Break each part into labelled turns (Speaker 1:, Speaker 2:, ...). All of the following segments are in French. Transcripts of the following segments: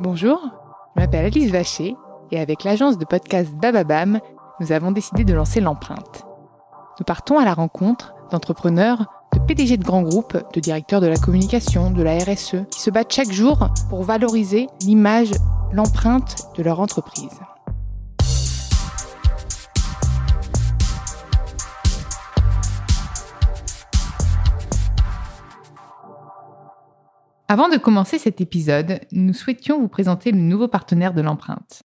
Speaker 1: Bonjour, je m'appelle Alice Vacher et avec l'agence de podcast Bababam, nous avons décidé de lancer l'empreinte. Nous partons à la rencontre d'entrepreneurs, de PDG de grands groupes, de directeurs de la communication, de la RSE, qui se battent chaque jour pour valoriser l'image, l'empreinte de leur entreprise. Avant de commencer cet épisode, nous souhaitions vous présenter le nouveau partenaire de l'empreinte.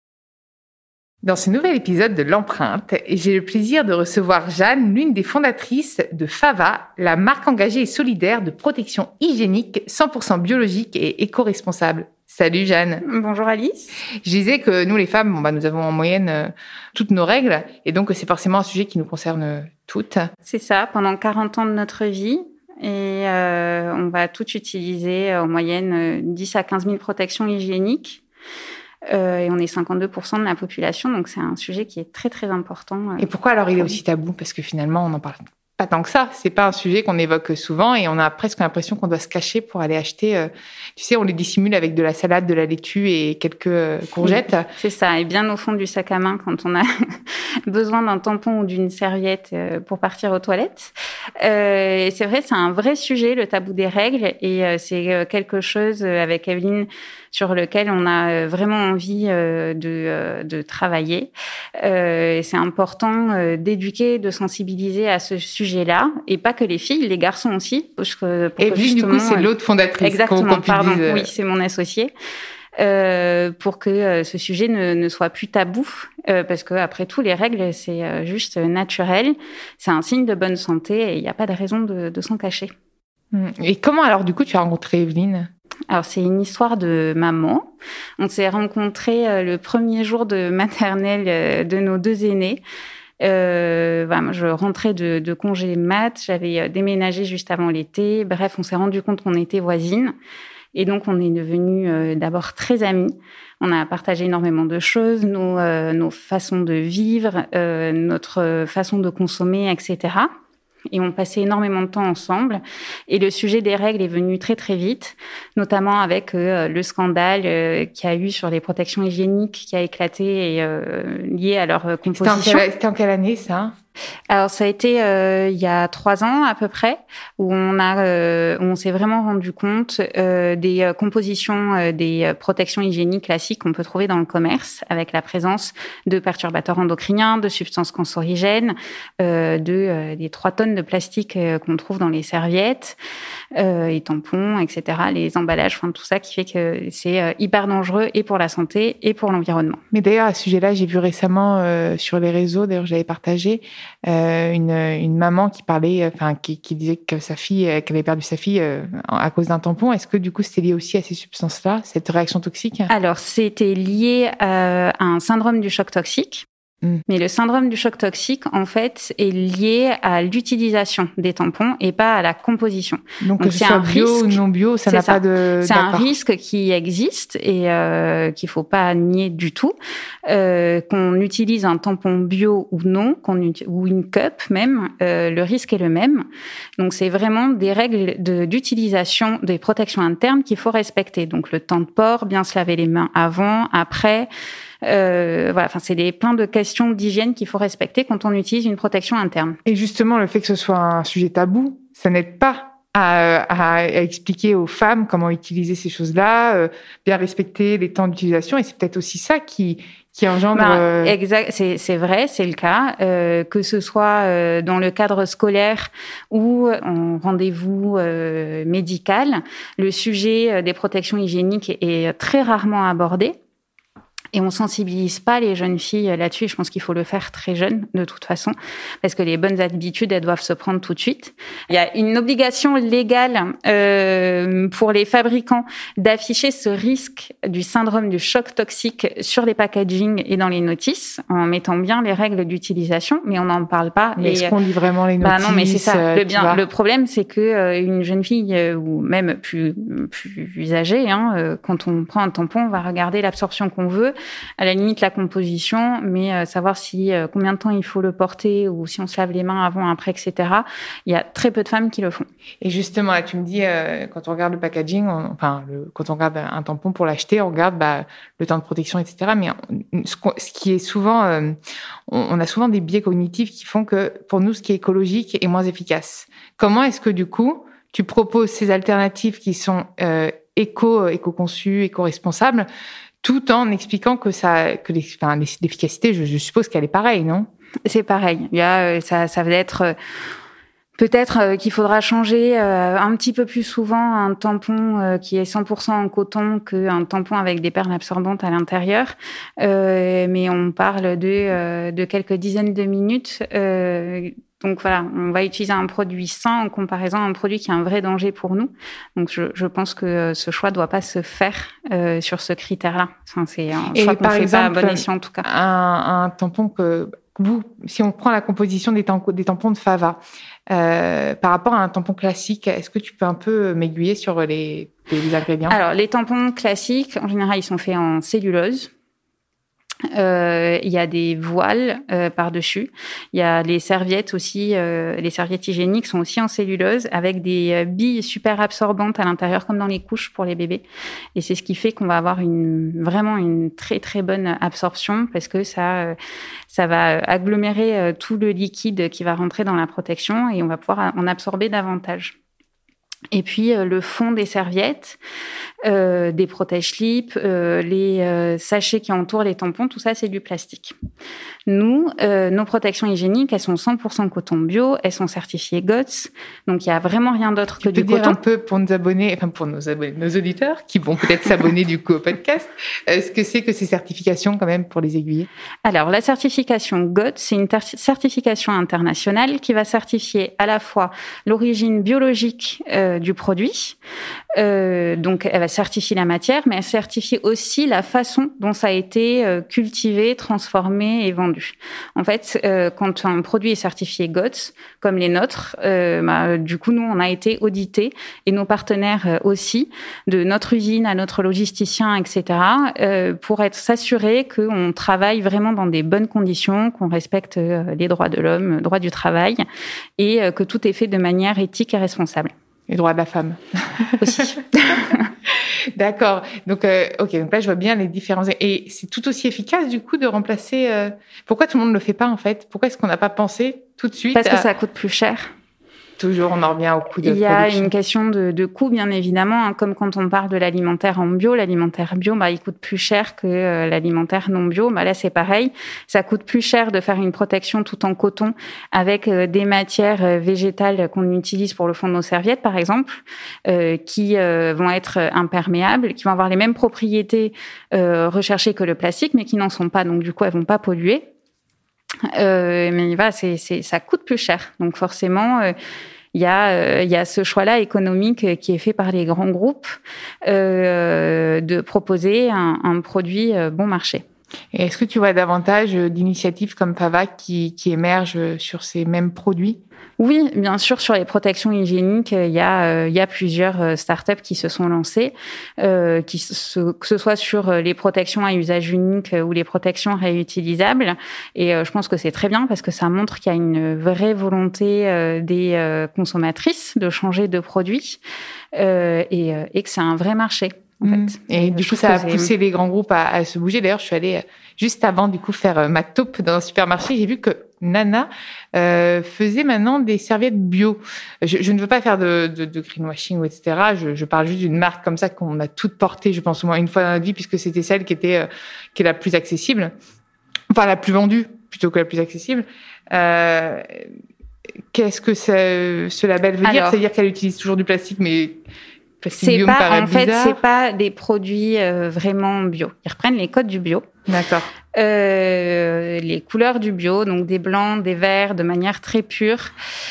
Speaker 1: Dans ce nouvel épisode de l'empreinte, j'ai le plaisir de recevoir Jeanne, l'une des fondatrices de Fava, la marque engagée et solidaire de protection hygiénique 100% biologique et éco-responsable. Salut Jeanne.
Speaker 2: Bonjour Alice.
Speaker 1: Je disais que nous les femmes, nous avons en moyenne toutes nos règles et donc c'est forcément un sujet qui nous concerne toutes.
Speaker 2: C'est ça, pendant 40 ans de notre vie. Et on va toutes utiliser en moyenne 10 à 15 000 protections hygiéniques. Et on est 52% de la population, donc c'est un sujet qui est très très important.
Speaker 1: Et pourquoi alors il est aussi tabou ? Parce que finalement, on n'en parle pas tant que ça. C'est pas un sujet qu'on évoque souvent et on a presque l'impression qu'on doit se cacher pour aller acheter. Tu sais, on les dissimule avec de la salade, de la laitue et quelques courgettes.
Speaker 2: C'est ça. Et bien au fond du sac à main quand on a besoin d'un tampon ou d'une serviette pour partir aux toilettes. Et c'est vrai, c'est un vrai sujet, le tabou des règles. Et c'est quelque chose avec Evelyne sur lequel on a vraiment envie de travailler. C'est important d'éduquer, de sensibiliser à ce sujet-là, et pas que les filles, les garçons aussi.
Speaker 1: Evelyne, du coup, c'est l'autre fondatrice.
Speaker 2: Exactement, pardon. Oui, c'est mon associé. Pour que ce sujet ne soit plus tabou, parce que après tout, les règles, c'est juste naturel. C'est un signe de bonne santé et il n'y a pas de raison de s'en cacher.
Speaker 1: Et comment alors, du coup, tu as rencontré Evelyne ?
Speaker 2: Alors, c'est une histoire de maman. On s'est rencontrés le premier jour de maternelle de nos deux aînés. Je rentrais de congé mat, j'avais déménagé juste avant l'été. Bref, on s'est rendu compte qu'on était voisines. Et donc, on est devenus d'abord très amies. On a partagé énormément de choses, nos façons de vivre, notre façon de consommer, etc. Et on passait énormément de temps ensemble. Et le sujet des règles est venu très, très vite, notamment avec le scandale qu'il y a eu sur les protections hygiéniques qui a éclaté et lié à leur composition.
Speaker 1: C'était en quelle année, ça ?
Speaker 2: Alors, ça a été il y a 3 ans à peu près, où on s'est vraiment rendu compte des compositions des protections hygiéniques classiques qu'on peut trouver dans le commerce, avec la présence de perturbateurs endocriniens, de substances cancérigènes, des 3 tonnes de plastique qu'on trouve dans les serviettes, les tampons, etc., les emballages, enfin tout ça qui fait que c'est hyper dangereux et pour la santé et pour l'environnement.
Speaker 1: Mais d'ailleurs, à ce sujet-là, j'ai vu récemment sur les réseaux, d'ailleurs, je l'avais partagé, une maman qui parlait, qui disait que sa fille, qu'elle avait perdu sa fille à cause d'un tampon. Est-ce que du coup, c'était lié aussi à ces substances-là, cette réaction toxique ?
Speaker 2: Alors, c'était lié à un syndrome du choc toxique. Mais le syndrome du choc toxique, en fait, est lié à l'utilisation des tampons et pas à la composition.
Speaker 1: Donc que ce soit bio ou non bio, ça n'a pas de...
Speaker 2: C'est un risque qui existe et qu'il faut pas nier du tout. Qu'on utilise un tampon bio ou non, ou une cup même, le risque est le même. Donc c'est vraiment des règles d'utilisation des protections internes qu'il faut respecter. Donc le temps de port, bien se laver les mains avant, après... c'est plein de questions d'hygiène qu'il faut respecter quand on utilise une protection interne.
Speaker 1: Et justement, le fait que ce soit un sujet tabou, ça n'aide pas à expliquer aux femmes comment utiliser ces choses-là, bien respecter les temps d'utilisation. Et c'est peut-être aussi ça qui engendre...
Speaker 2: Exact, c'est vrai, c'est le cas. Que ce soit dans le cadre scolaire ou en rendez-vous médical, le sujet des protections hygiéniques est très rarement abordé. Et on sensibilise pas les jeunes filles là-dessus. Je pense qu'il faut le faire très jeune, de toute façon, parce que les bonnes habitudes, elles doivent se prendre tout de suite. Il y a une obligation légale pour les fabricants d'afficher ce risque du syndrome du choc toxique sur les packaging et dans les notices, en mettant bien les règles d'utilisation, mais on n'en parle pas.
Speaker 1: Mais est-ce qu'on lit vraiment les notices ?
Speaker 2: Non, mais c'est ça. Le problème, c'est que une jeune fille ou même plus âgée, quand on prend un tampon, on va regarder l'absorption qu'on veut. À la limite, la composition, mais savoir si combien de temps il faut le porter ou si on se lave les mains avant, après, etc. Il y a très peu de femmes qui le font.
Speaker 1: Et justement, là, tu me dis, quand on regarde le packaging, quand on regarde un tampon pour l'acheter, on regarde le temps de protection, etc. Mais ce qui est souvent, on a souvent des biais cognitifs qui font que pour nous, ce qui est écologique est moins efficace. Comment est-ce que du coup, tu proposes ces alternatives qui sont éco-conçues, éco-responsables, tout en expliquant que l'efficacité, je suppose qu'elle est pareille, non?
Speaker 2: C'est pareil. Il y a, ça va être peut-être qu'il faudra changer un petit peu plus souvent un tampon qui est 100% en coton qu'un tampon avec des perles absorbantes à l'intérieur. Mais on parle de quelques dizaines de minutes. Donc voilà, on va utiliser un produit sain en comparaison à un produit qui est un vrai danger pour nous. Donc je pense que ce choix doit pas se faire sur ce critère-là. Enfin, c'est un choix qu'on fait pas à bon escient en tout cas.
Speaker 1: Un tampon que si on prend la composition des tampons de Fava, par rapport à un tampon classique, est-ce que tu peux un peu m'aiguiller sur les ingrédients?
Speaker 2: Alors, les tampons classiques, en général, ils sont faits en cellulose. Il y a des voiles par-dessus. Il y a les serviettes aussi. Les serviettes hygiéniques sont aussi en cellulose avec des billes super absorbantes à l'intérieur, comme dans les couches pour les bébés. Et c'est ce qui fait qu'on va avoir vraiment une très très bonne absorption parce que ça va agglomérer tout le liquide qui va rentrer dans la protection et on va pouvoir en absorber davantage. Et puis le fond des serviettes, des protège-slips, les sachets qui entourent les tampons, tout ça c'est du plastique. Nous, nos protections hygiéniques, elles sont 100% coton bio, elles sont certifiées GOTS, donc il y a vraiment rien d'autre que du coton. Tu peux dire
Speaker 1: un peu pour nos abonnés, enfin pour nos auditeurs qui vont peut-être s'abonner du coup au podcast, ce que c'est que ces certifications quand même pour les aiguiller?
Speaker 2: Alors la certification GOTS, c'est une certification internationale qui va certifier à la fois l'origine biologique du produit, donc elle va certifier la matière, mais elle certifie aussi la façon dont ça a été cultivé, transformé et vendu. En fait, quand un produit est certifié GOTS, comme les nôtres, du coup, nous, on a été audités, et nos partenaires aussi, de notre usine à notre logisticien, etc., pour s'assurer qu'on travaille vraiment dans des bonnes conditions, qu'on respecte les droits de l'homme, droits du travail, et que tout est fait de manière éthique et responsable.
Speaker 1: Les droits de la femme.
Speaker 2: Aussi.
Speaker 1: D'accord. Donc, donc là, je vois bien les différences. Et c'est tout aussi efficace, du coup, de remplacer... Pourquoi tout le monde ne le fait pas, en fait? Pourquoi est-ce qu'on n'a pas pensé tout de suite
Speaker 2: Parce que ça coûte plus cher.
Speaker 1: Toujours, on en revient au coût de production.
Speaker 2: Il y a une question de coût, bien évidemment. Hein, comme quand on parle de l'alimentaire en bio, l'alimentaire bio, il coûte plus cher que l'alimentaire non bio. Là, c'est pareil. Ça coûte plus cher de faire une protection tout en coton avec des matières végétales qu'on utilise pour le fond de nos serviettes, par exemple, qui vont être imperméables, qui vont avoir les mêmes propriétés recherchées que le plastique, mais qui n'en sont pas. Donc, du coup, elles vont pas polluer. Mais voilà, ça coûte plus cher. Donc forcément, il y a ce choix-là économique qui est fait par les grands groupes de proposer un produit bon marché.
Speaker 1: Et est-ce que tu vois davantage d'initiatives comme Fava qui émergent sur ces mêmes produits?
Speaker 2: Oui, bien sûr, sur les protections hygiéniques, il y a plusieurs startups qui se sont lancées, que ce soit sur les protections à usage unique ou les protections réutilisables. Et je pense que c'est très bien parce que ça montre qu'il y a une vraie volonté des consommatrices de changer de produit et que c'est un vrai marché. En fait.
Speaker 1: Et du coup, ça a poussé les grands groupes à se bouger. D'ailleurs, je suis allée juste avant du coup faire ma taupe dans un supermarché. J'ai vu que Nana faisait maintenant des serviettes bio. Je ne veux pas faire de greenwashing, etc. Je parle juste d'une marque comme ça qu'on a toutes portées, je pense au moins une fois dans notre vie, puisque c'était celle qui est la plus accessible, enfin la plus vendue plutôt que la plus accessible. Qu'est-ce que ce label veut dire? C'est-à-dire qu'elle utilise toujours du plastique, mais
Speaker 2: c'est pas, en fait, c'est pas des produits vraiment bio. Ils reprennent les codes du bio.
Speaker 1: D'accord.
Speaker 2: les couleurs du bio, donc des blancs, des verts, de manière très pure.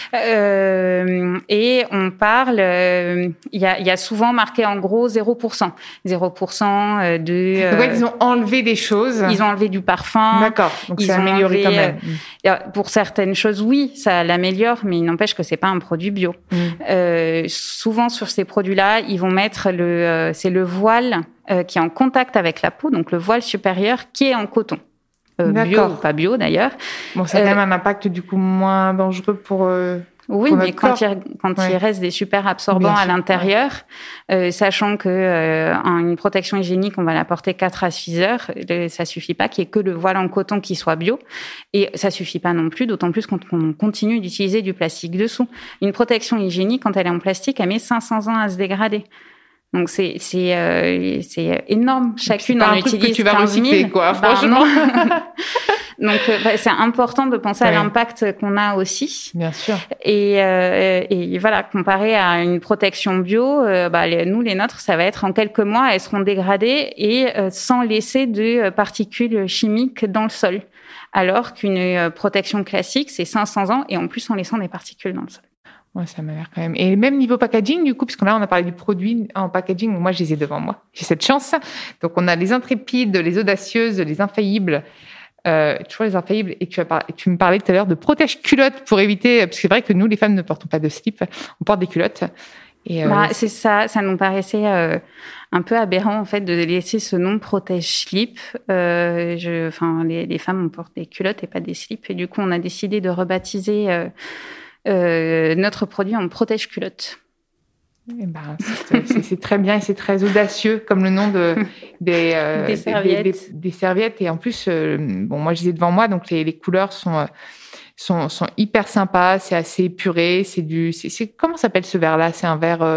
Speaker 2: Et on parle, il y a souvent marqué en gros 0%. 0% de...
Speaker 1: Donc, ils ont enlevé des choses.
Speaker 2: Ils ont enlevé du parfum.
Speaker 1: D'accord, donc c'est amélioré quand même.
Speaker 2: Pour certaines choses, oui, ça l'améliore, mais il n'empêche que c'est pas un produit bio. Souvent, sur ces produits-là, ils vont mettre c'est le voile qui est en contact avec la peau, donc le voile supérieur qui est en coton. Bio ou pas bio, d'ailleurs.
Speaker 1: Bon, ça a quand même un impact, du coup, moins dangereux pour...
Speaker 2: Oui,
Speaker 1: pour
Speaker 2: mais quand il reste des super absorbants à l'intérieur, sachant que une protection hygiénique, on va la porter 4 à 6 heures, ça suffit pas qu'il y ait que le voile en coton qui soit bio. Et ça suffit pas non plus, d'autant plus quand on continue d'utiliser du plastique dessous. Une protection hygiénique, quand elle est en plastique, elle met 500 ans à se dégrader. Donc c'est énorme. Chacune en utilise 15 000.
Speaker 1: Quoi, franchement.
Speaker 2: Donc c'est important de penser à l'impact qu'on a aussi.
Speaker 1: Bien sûr.
Speaker 2: Et voilà, comparé à une protection bio, nous les nôtres, ça va être en quelques mois, elles seront dégradées et sans laisser de particules chimiques dans le sol. Alors qu'une protection classique, c'est 500 ans et en plus en laissant des particules dans le sol.
Speaker 1: Ouais, ça m'a l'air quand même. Et même niveau packaging, du coup, parce que là, on a parlé du produit en packaging, moi, je les ai devant moi. J'ai cette chance. Donc, on a les intrépides, les audacieuses, les infaillibles. Toujours les infaillibles. Et tu me parlais tout à l'heure de protège-culottes pour éviter, parce que c'est vrai que nous, les femmes, ne portons pas de slip. On porte des culottes. Et,
Speaker 2: c'est ça nous paraissait un peu aberrant, en fait, de laisser ce nom protège-slip. Les femmes, on porte des culottes et pas des slips. Et du coup, on a décidé de rebaptiser, notre produit en protège-culotte.
Speaker 1: C'est très bien et c'est très audacieux comme le nom des
Speaker 2: serviettes.
Speaker 1: Des serviettes. Et en plus, moi, je les ai devant moi, donc les couleurs sont hyper sympas, c'est assez épuré. Comment s'appelle ce verre-là? C'est un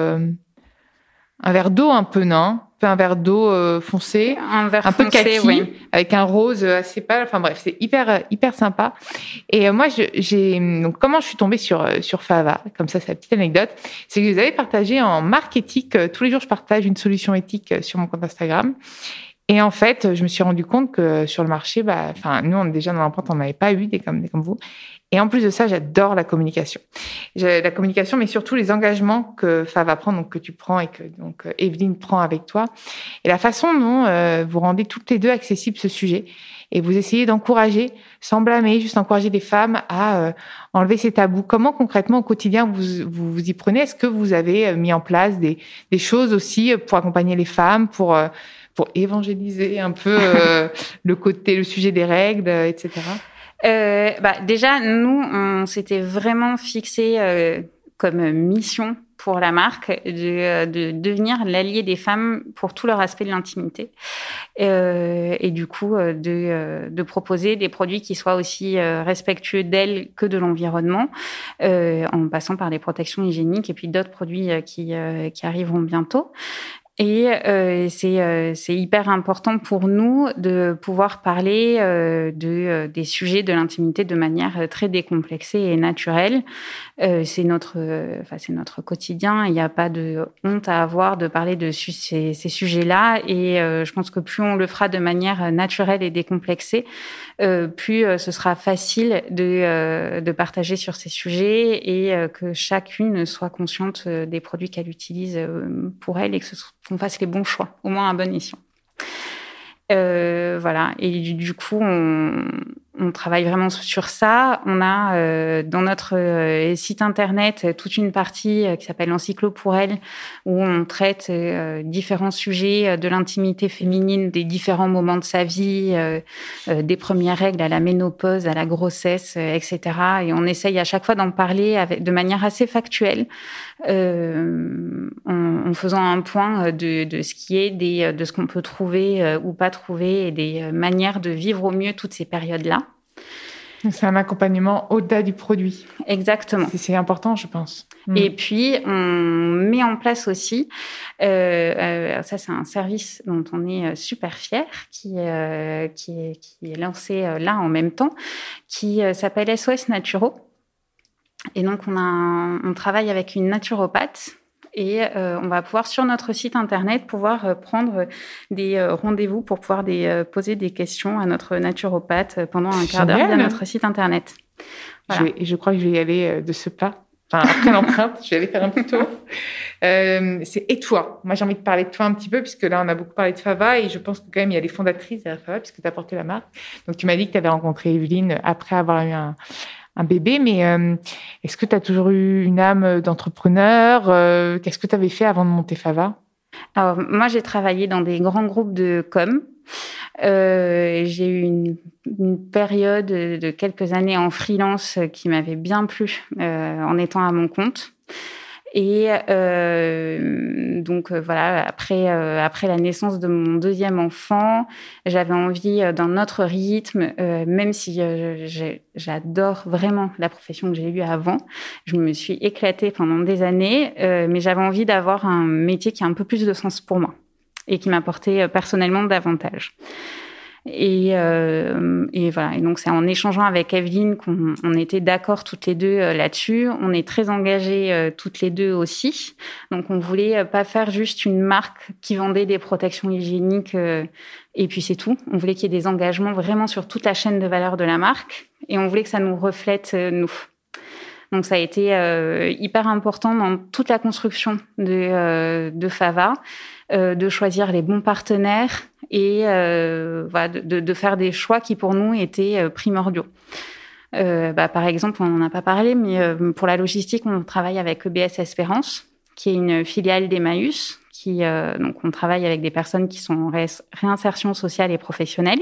Speaker 1: verre d'eau un peu, non? Un verre d'eau foncé,
Speaker 2: un
Speaker 1: peu kaki,
Speaker 2: oui.
Speaker 1: Avec un rose assez pâle. Enfin bref, c'est hyper sympa. Et moi, donc comment je suis tombée sur Fava, comme ça, c'est la petite anecdote, c'est que vous avez partagé en marque éthique. Tous les jours, je partage une solution éthique sur mon compte Instagram. Et en fait, je me suis rendu compte que sur le marché, nous, déjà dans l'empreinte, on n'avait pas eu des comme vous. Et en plus de ça, j'adore la communication. La communication, mais surtout les engagements que Fava prend, donc que tu prends et que donc Evelyne prend avec toi. Et la façon dont vous rendez toutes les deux accessible ce sujet. Et vous essayez d'encourager, sans blâmer, juste encourager les femmes à enlever ces tabous. Comment concrètement au quotidien vous y prenez? Est-ce que vous avez mis en place des choses aussi pour accompagner les femmes, pour évangéliser un peu le sujet des règles, etc.
Speaker 2: Déjà, nous, on s'était vraiment fixé comme mission pour la marque de devenir l'allié des femmes pour tout leur aspect de l'intimité. Et du coup, de proposer des produits qui soient aussi respectueux d'elles que de l'environnement, en passant par les protections hygiéniques et puis d'autres produits qui arriveront bientôt. Et c'est hyper important pour nous de pouvoir parler des sujets de l'intimité de manière très décomplexée et naturelle. C'est notre quotidien. Il n'y a pas de honte à avoir de parler de ces sujets-là. Et je pense que plus on le fera de manière naturelle et décomplexée, plus ce sera facile de partager sur ces sujets et que chacune soit consciente des produits qu'elle utilise pour elle et qu'on fasse les bons choix, au moins à bon escient. Voilà. Et du coup, on travaille vraiment sur ça. On a dans notre site internet toute une partie qui s'appelle Encyclo pour elle, où on traite différents sujets de l'intimité féminine, des différents moments de sa vie, des premières règles à la ménopause, à la grossesse, etc. Et on essaye à chaque fois d'en parler de manière assez factuelle, en faisant un point de ce qui est de ce qu'on peut trouver ou pas trouver et des manières de vivre au mieux toutes ces périodes-là.
Speaker 1: C'est un accompagnement au-delà du produit.
Speaker 2: Exactement.
Speaker 1: C'est important, je pense.
Speaker 2: Et puis, on met en place aussi, ça c'est un service dont on est super fiers, qui est lancé là en même temps, qui s'appelle SOS Naturo. Et donc, on travaille avec une naturopathe Et on va pouvoir, sur notre site internet, prendre des rendez-vous pour pouvoir poser des questions à notre naturopathe pendant un quart d'heure via notre site internet.
Speaker 1: Voilà. Je crois que je vais y aller de ce pas. Enfin, après l'empreinte, je vais aller faire un petit tour. Et toi? Moi, j'ai envie de parler de toi un petit peu, puisque là, on a beaucoup parlé de Fava, et je pense que quand même, il y a les fondatrices derrière Fava, puisque tu as porté la marque. Donc, tu m'as dit que tu avais rencontré Evelyne après avoir eu un bébé, mais est-ce que tu as toujours eu une âme d'entrepreneur? Qu'est-ce que tu avais fait avant de monter Fava?
Speaker 2: Alors, moi, j'ai travaillé dans des grands groupes de com. J'ai eu une période de quelques années en freelance qui m'avait bien plu en étant à mon compte. Et donc voilà, après la naissance de mon deuxième enfant, j'avais envie d'un autre rythme, même si j'adore vraiment la profession que j'ai eue avant. Je me suis éclatée pendant des années, mais j'avais envie d'avoir un métier qui a un peu plus de sens pour moi et qui m'apportait personnellement davantage. Et voilà. Et donc, c'est en échangeant avec Evelyne qu'on était d'accord toutes les deux là-dessus. On est très engagées toutes les deux aussi. Donc, on voulait pas faire juste une marque qui vendait des protections hygiéniques et puis c'est tout. On voulait qu'il y ait des engagements vraiment sur toute la chaîne de valeur de la marque et on voulait que ça nous reflète nous. Donc, ça a été hyper important dans toute la construction de Fava, de choisir les bons partenaires et voilà, de faire des choix qui, pour nous, étaient primordiaux. Par exemple, on n'en a pas parlé, mais pour la logistique, on travaille avec EBS Espérance, qui est une filiale d'Emmaüs. Donc, on travaille avec des personnes qui sont en réinsertion sociale et professionnelle.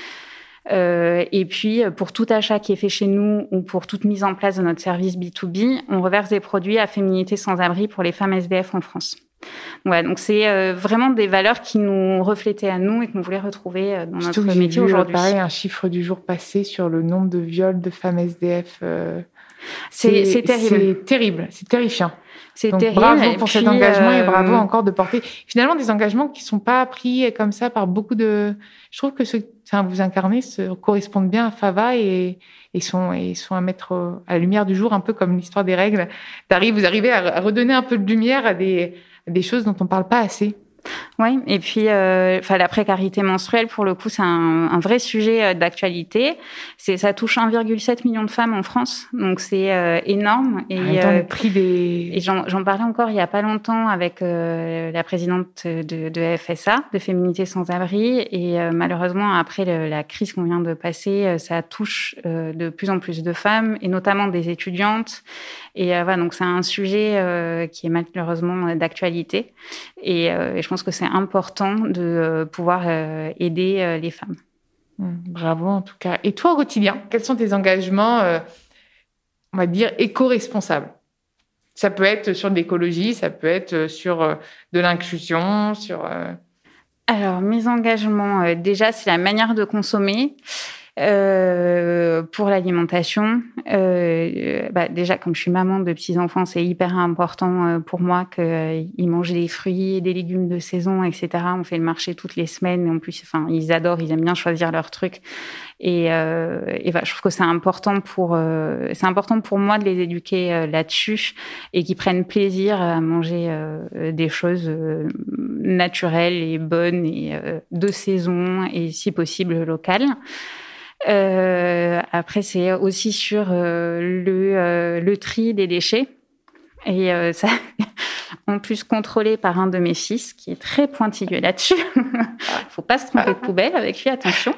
Speaker 2: Et puis, pour tout achat qui est fait chez nous ou pour toute mise en place de notre service B2B, on reverse des produits à Féminité sans abri pour les femmes SDF en France. Ouais, donc c'est vraiment des valeurs qui nous reflétaient à nous et qu'on voulait retrouver dans notre métier aujourd'hui.
Speaker 1: Pareil, un chiffre du jour passé sur le nombre de viols de femmes SDF.
Speaker 2: C'est terrible.
Speaker 1: C'est terrible, c'est terrifiant.
Speaker 2: C'est
Speaker 1: donc,
Speaker 2: terrible.
Speaker 1: Bravo pour cet engagement et bravo encore de porter finalement des engagements qui sont pas pris comme ça par beaucoup de. Je trouve que vous incarnez correspondent bien à Fava et sont à mettre à la lumière du jour, un peu comme l'histoire des règles. Vous arrivez à redonner un peu de lumière à des choses dont on parle pas assez.
Speaker 2: Oui, et puis la précarité menstruelle, pour le coup, c'est un vrai sujet d'actualité. Ça touche 1,7 million de femmes en France, donc c'est énorme. Et
Speaker 1: le prix des...
Speaker 2: Et j'en parlais encore il y a pas longtemps avec la présidente de FSA, de Féminité sans abri, et malheureusement après la crise qu'on vient de passer, ça touche de plus en plus de femmes, et notamment des étudiantes. Et voilà, donc c'est un sujet qui est malheureusement d'actualité, et je pense que c'est important de pouvoir aider les femmes.
Speaker 1: Bravo en tout cas. Et toi au quotidien, quels sont tes engagements, on va dire, éco-responsables? Ça peut être sur de l'écologie, ça peut être sur de l'inclusion, sur...
Speaker 2: Alors, mes engagements, déjà, c'est la manière de consommer. Pour l'alimentation, déjà comme je suis maman de petits-enfants, c'est hyper important pour moi qu'ils mangent des fruits et des légumes de saison, etc. On fait le marché toutes les semaines et en plus, ils adorent, ils aiment bien choisir leurs trucs. Et je trouve que c'est important pour moi de les éduquer là-dessus et qu'ils prennent plaisir à manger des choses naturelles et bonnes et de saison et si possible locales. Après, c'est aussi sur le tri des déchets. Et ça, en plus, contrôlé par un de mes fils, qui est très pointilleux là-dessus. Faut pas se tromper de poubelle avec lui, attention.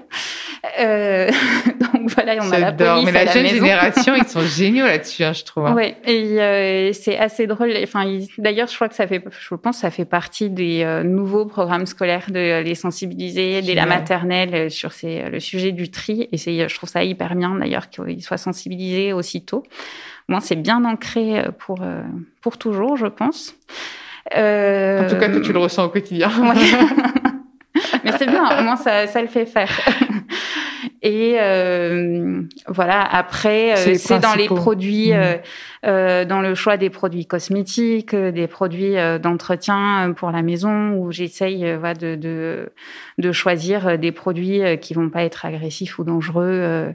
Speaker 2: Donc voilà, on a la police
Speaker 1: mais la jeune génération, ils sont géniaux là-dessus, je trouve.
Speaker 2: Ouais, et c'est assez drôle. D'ailleurs, je crois que je pense que ça fait partie des nouveaux programmes scolaires de les sensibiliser dès la maternelle sur le sujet du tri. Et je trouve ça hyper bien d'ailleurs qu'ils soient sensibilisés aussitôt. Moi, c'est bien ancré pour toujours, je pense.
Speaker 1: En tout cas, toi, tu le ressens au quotidien.
Speaker 2: Ouais. Mais c'est bien, au moins ça le fait faire. Et voilà, après, c'est dans les produits, dans le choix des produits cosmétiques, des produits d'entretien pour la maison, où j'essaye de choisir des produits qui vont pas être agressifs ou dangereux,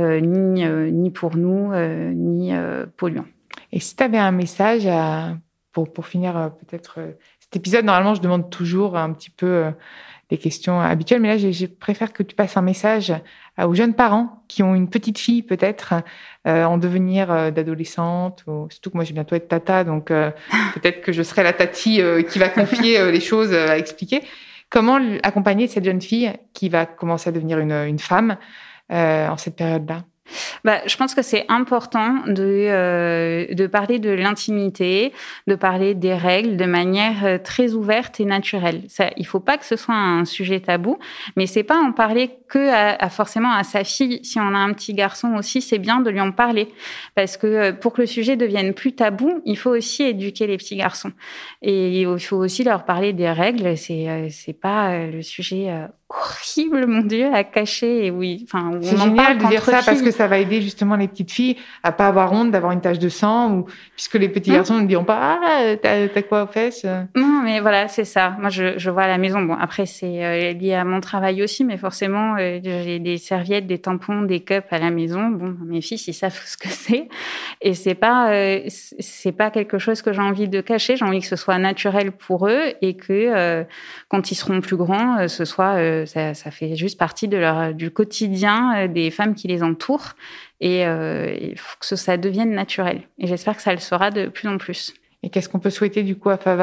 Speaker 2: ni pour nous, ni polluants.
Speaker 1: Et si tu avais un message pour finir peut-être cet épisode, normalement, je demande toujours un petit peu des questions habituelles, mais là, je préfère que tu passes un message aux jeunes parents qui ont une petite fille peut-être en devenir d'adolescente. Surtout que moi, je vais bientôt être tata, donc peut-être que je serai la tati qui va confier les choses à expliquer. Comment accompagner cette jeune fille qui va commencer à devenir une femme en cette période-là?
Speaker 2: Je pense que c'est important de parler de l'intimité, de parler des règles de manière très ouverte et naturelle. Ça, il faut pas que ce soit un sujet tabou, mais c'est pas en parler que forcément à sa fille. Si on a un petit garçon aussi, c'est bien de lui en parler, parce que pour que le sujet devienne plus tabou, il faut aussi éduquer les petits garçons et il faut aussi leur parler des règles. C'est pas le sujet horrible, mon Dieu, à cacher. Et oui, enfin,
Speaker 1: c'est génial de dire ça parce que ça va aider justement les petites filles à pas avoir honte d'avoir une tache de sang, ou puisque les petits garçons ne diront pas t'as quoi aux fesses.
Speaker 2: Non, mais voilà, c'est ça. Moi, je vois à la maison. Bon, après c'est lié à mon travail aussi, mais forcément j'ai des serviettes, des tampons, des cups à la maison. Bon, mes fils ils savent ce que c'est, et c'est pas quelque chose que j'ai envie de cacher. J'ai envie que ce soit naturel pour eux et que quand ils seront plus grands, ce soit ça fait juste partie du quotidien des femmes qui les entourent. Et il faut que ça devienne naturel. Et j'espère que ça le sera de plus en plus.
Speaker 1: Et qu'est-ce qu'on peut souhaiter du coup à Fava ?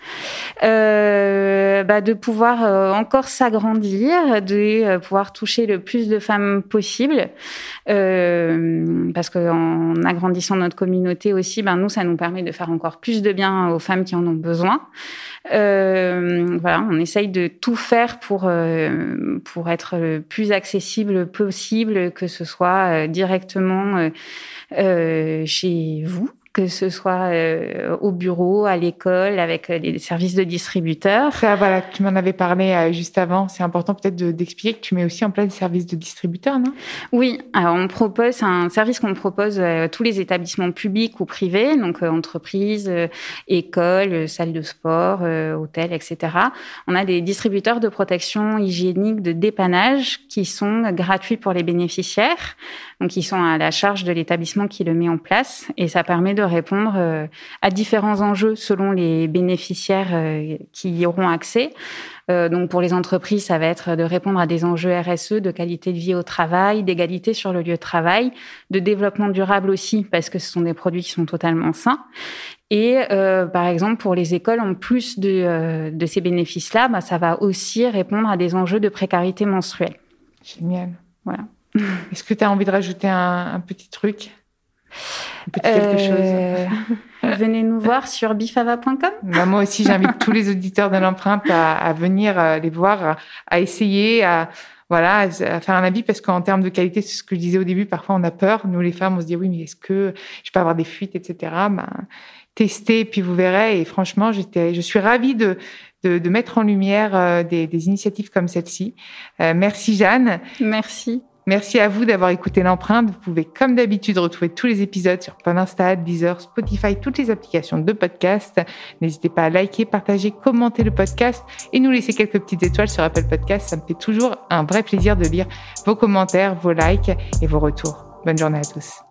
Speaker 2: De pouvoir encore s'agrandir, de pouvoir toucher le plus de femmes possible, parce qu'en agrandissant notre communauté aussi, nous, ça nous permet de faire encore plus de bien aux femmes qui en ont besoin. On essaye de tout faire pour être le plus accessible possible, que ce soit directement chez vous, que ce soit au bureau, à l'école, avec les services de distributeurs.
Speaker 1: Ça, voilà, tu m'en avais parlé juste avant. C'est important peut-être d'expliquer que tu mets aussi en place des services de distributeurs, non ?
Speaker 2: Oui, alors c'est un service qu'on propose à tous les établissements publics ou privés, donc entreprises, écoles, salles de sport, hôtels, etc. On a des distributeurs de protection hygiénique, de dépannage qui sont gratuits pour les bénéficiaires. Donc, ils sont à la charge de l'établissement qui le met en place, et ça permet de répondre à différents enjeux selon les bénéficiaires qui y auront accès. Donc, pour les entreprises, ça va être de répondre à des enjeux RSE, de qualité de vie au travail, d'égalité sur le lieu de travail, de développement durable aussi, parce que ce sont des produits qui sont totalement sains. Et par exemple, pour les écoles, en plus de ces bénéfices-là, ça va aussi répondre à des enjeux de précarité menstruelle.
Speaker 1: Génial.
Speaker 2: Voilà.
Speaker 1: Est-ce que tu as envie de rajouter un petit truc ? Quelque chose.
Speaker 2: Venez nous voir sur bifava.com.
Speaker 1: Moi aussi, j'invite tous les auditeurs de l'empreinte à venir les voir, à essayer, à faire un avis, parce qu'en termes de qualité, c'est ce que je disais au début, parfois on a peur. Nous, les femmes, on se dit oui, mais est-ce que je peux avoir des fuites, etc. Testez, puis vous verrez. Et franchement, je suis ravie de mettre en lumière des initiatives comme celle-ci. Merci Jeanne.
Speaker 2: Merci.
Speaker 1: Merci à vous d'avoir écouté l'empreinte. Vous pouvez, comme d'habitude, retrouver tous les épisodes sur Podinsta, Deezer, Spotify, toutes les applications de podcast. N'hésitez pas à liker, partager, commenter le podcast et nous laisser quelques petites étoiles sur Apple Podcast. Ça me fait toujours un vrai plaisir de lire vos commentaires, vos likes et vos retours. Bonne journée à tous.